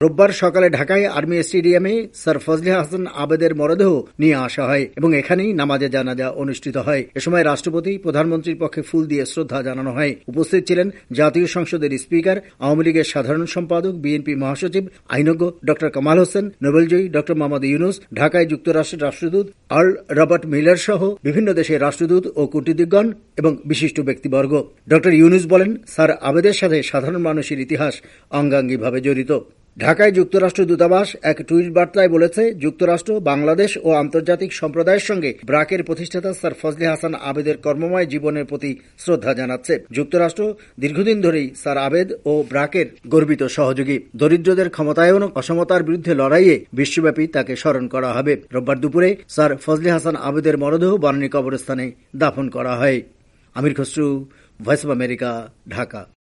রোববার সকালে ঢাকায় আর্মি স্টেডিয়ামে স্যার ফজলে হাসান আবেদের মরদেহ নিয়ে আসা হয় এবং এখানেই নামাজে জানাজা অনুষ্ঠিত হয়। এ সময় রাষ্ট্রপতি, প্রধানমন্ত্রীর পক্ষে ফুল দিয়ে শ্রদ্ধা জানানো হয়। উপস্থিত ছিলেন জাতীয় সংসদের স্পিকার, আওয়ামী লীগের সাধারণ সম্পাদক, বিএনপি মহাসচিব, আইনজ্ঞ ডক্টর কামাল হোসেন, নোবেলজয়ী ডক্টর মোহাম্মদ ইউনুস, ঢাকায় যুক্তরাষ্ট্রের রাষ্ট্রদূত আর্ল রবার্ট মিলার সহ বিভিন্ন দেশের রাষ্ট্রদূত ও কূটনীতিকগণ এবং বিশিষ্ট ব্যক্তিবর্গ। ডক্টর ইউনুস বলেন, স্যার আবেদের সাথে সাধারণ মানুষের ইতিহাস অঙ্গাঙ্গিভাবে জড়িত। ঢাকায় যুক্তরাষ্ট্র দূতাবাস এক টুইট বার্তায় বলেছে, যুক্তরাষ্ট্র, বাংলাদেশ ও আন্তর্জাতিক সম্প্রদায়ের সঙ্গে ব্রাকের প্রতিষ্ঠাতা স্যার ফজলে হাসান আবেদের কর্মময় জীবনের প্রতি শ্রদ্ধা জানাচ্ছে। যুক্তরাষ্ট্র দীর্ঘদিন ধরেই স্যার আবেদ ও ব্রাকের গর্বিত সহযোগী। দরিদ্রদের ক্ষমতায়ন ও অসমতার বিরুদ্ধে লড়াইয়ে বিশ্বব্যাপী তাকে স্মরণ করা হবে। রোববার দুপুরে স্যার ফজলে হাসান আবেদের মরদেহ বনানী কবরস্থানে দাফন করা হয়। Amir Khasru, voice of America, Dhaka.